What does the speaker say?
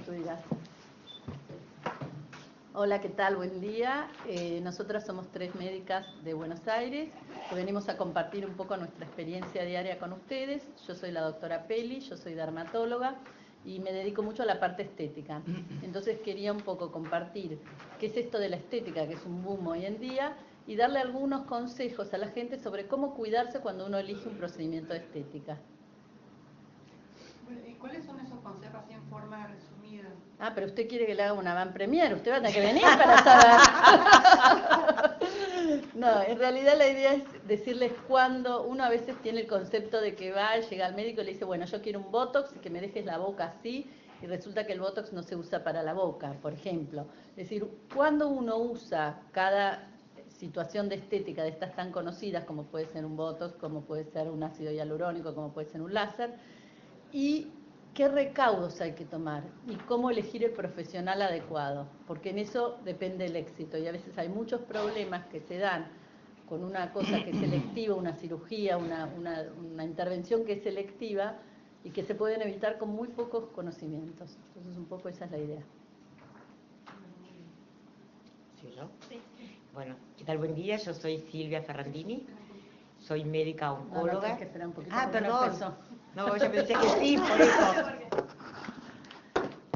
tú digas. Hola, ¿qué tal? Buen día. Nosotras somos 3 médicas de Buenos Aires que venimos a compartir un poco nuestra experiencia diaria con ustedes. Yo soy la doctora Peli, yo soy dermatóloga y me dedico mucho a la parte estética. Entonces quería un poco compartir qué es esto de la estética, que es un boom hoy en día, y darle algunos consejos a la gente sobre cómo cuidarse cuando uno elige un procedimiento de estética. ¿Y cuáles son esos consejos así en forma resumida? Ah, pero usted quiere que le haga una van premier, usted va a tener que venir para saber. No, en realidad la idea es decirles cuando uno a veces tiene el concepto de que va, llega al médico y le dice, bueno, yo quiero un botox y que me dejes la boca así, y resulta que el botox no se usa para la boca, por ejemplo. Es decir, cuando uno usa cada situación de estética de estas tan conocidas, como puede ser un botox, como puede ser un ácido hialurónico, como puede ser un láser, y qué recaudos hay que tomar y cómo elegir el profesional adecuado, porque en eso depende el éxito y a veces hay muchos problemas que se dan con una cosa que es selectiva, una cirugía, una intervención que es selectiva y que se pueden evitar con muy pocos conocimientos. Entonces un poco esa es la idea. ¿Sí, no? Sí. Bueno, ¿qué tal? Buen día, yo soy Silvia Ferrandini, soy médica oncóloga. No, que esperar un poquito perdón. No, no, yo pensé que sí, por eso.